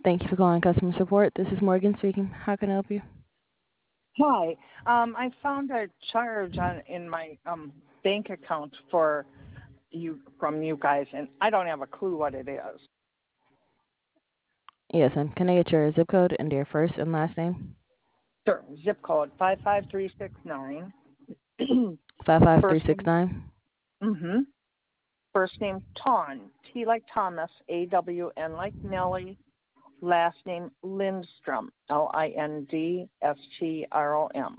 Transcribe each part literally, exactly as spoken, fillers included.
Thank you for calling customer support. This is Morgan speaking. How can I help you? Hi. Um, I found a charge on in my um, bank account for you from you guys, and I don't have a clue what it is. Yes, and can I get your zip code and your first and last name? Sure. Zip code five five three six nine. Five five three First six name. nine. Mm-hmm. First name Tawn. T like Thomas. A W N like Nellie. Last name Lindstrom. L I N D S T R O M.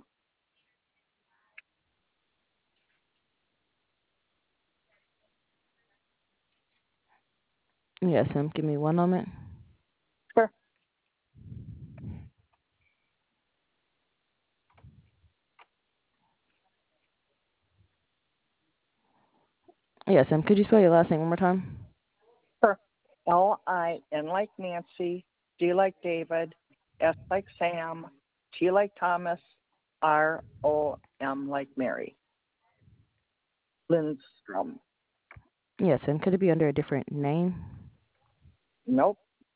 Yes, ma'am. Give me one moment. Sure. Yes, ma'am. Could you spell your last name one more time? Sure. L I N like Nancy. D like David. S like Sam. T like Thomas. R O M like Mary. Lindstrom. Yes, and could it be under a different name? Nope.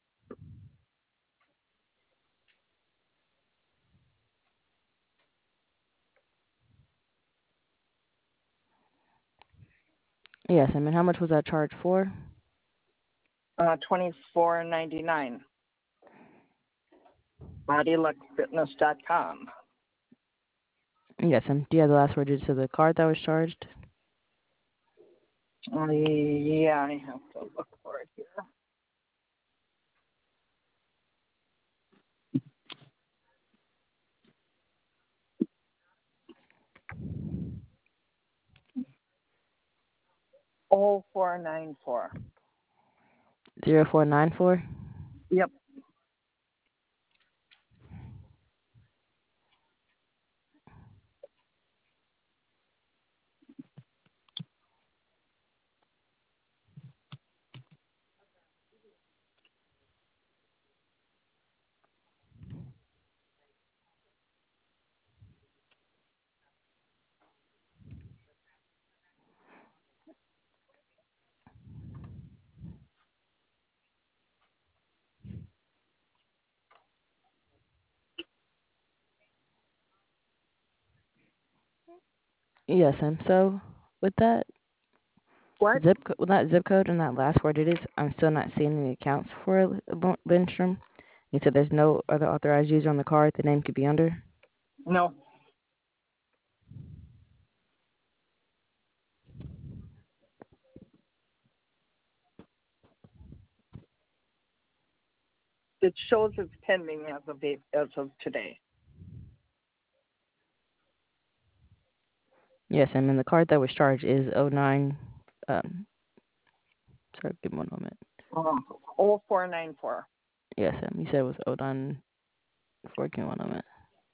Yes, ma'am. And how much was that charge for? Uh, twenty four ninety nine. Body Luck Fitness dot com. Yes, and do you have the last four digits of the card that was charged? Uh, yeah, I have to look for it here. Oh four nine four. Zero four nine four. Yep. Yes, ma'am. So with that What? zip co- with that zip code and that last four digits, I'm still not seeing any accounts for L- Lindstrom. You said there's no other authorized user on the card the name could be under? No. It shows it's pending as of date, as of today. Yes, and then the card that was charged is oh nine. Um, sorry, give me one moment. Um, oh four nine four. Yes, um, you said it was oh nine four. Give me one moment.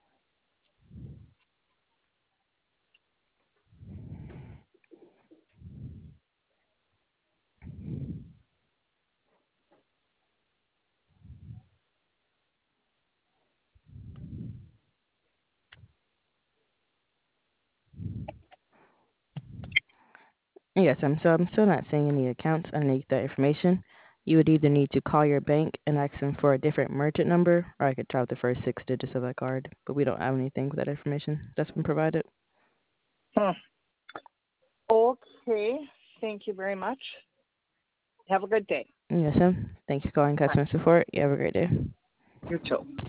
Yes, um, so I'm still not seeing any accounts underneath that information. You would either need to call your bank and ask them for a different merchant number, or I could try out the first six digits of that card. But we don't have anything with that information that's been provided. Hmm. Okay. Thank you very much. Have a good day. Yes, ma'am. Thank you for calling Bye. customer support. You have a great day. You too.